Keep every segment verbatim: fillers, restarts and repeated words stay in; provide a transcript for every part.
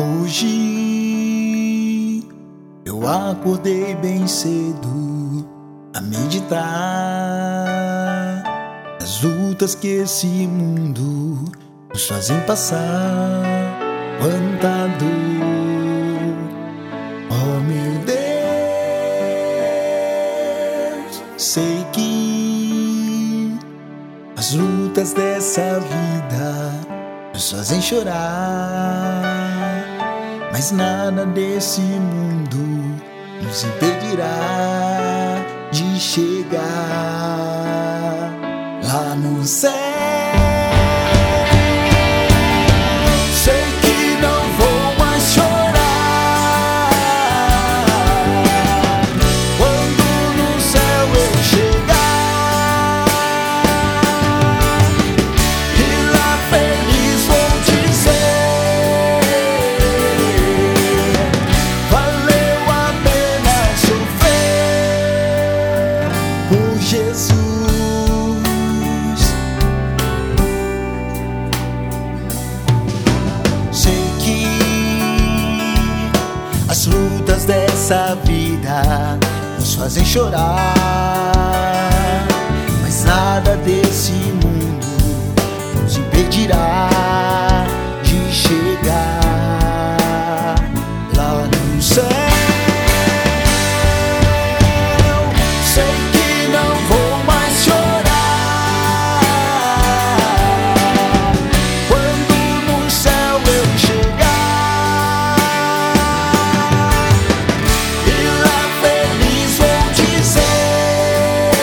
Hoje eu acordei bem cedo a meditar as lutas que esse mundo nos fazem passar. Quanta dor, oh meu Deus, sei que as lutas dessa vida nos fazem chorar, mas nada desse mundo nos impedirá de chegar lá no céu. Sei que não vou mais chorar quando no céu eu chegar, e lá feliz vou dizer: valeu a pena sofrer por Jesus. Sei que as lutas dessa vida nos fazem chorar, mas nada desse mundo nos impedirá de chegar lá no céu. Sei que não vou mais chorar quando no céu eu chegar, e lá feliz vou dizer: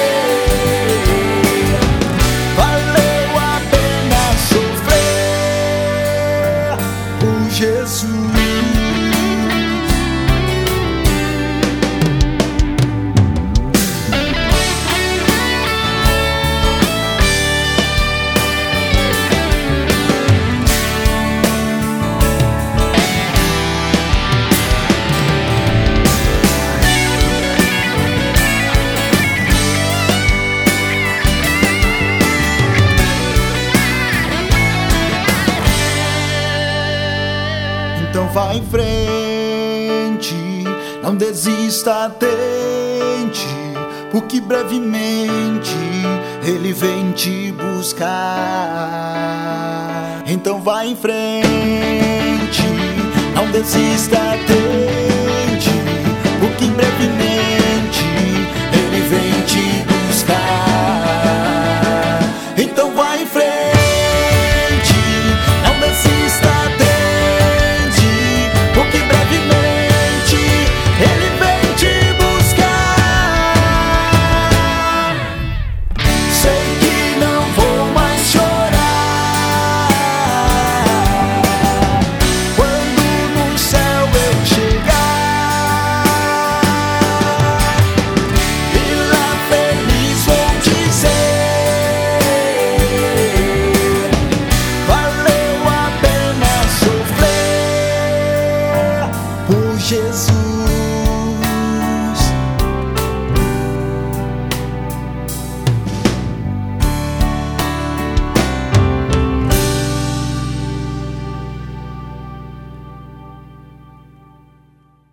valeu a pena sofrer por Jesus. Então vá em frente, não desista, tente, porque brevemente Ele vem te buscar. Então vá em frente, não desista, tente, porque brevemente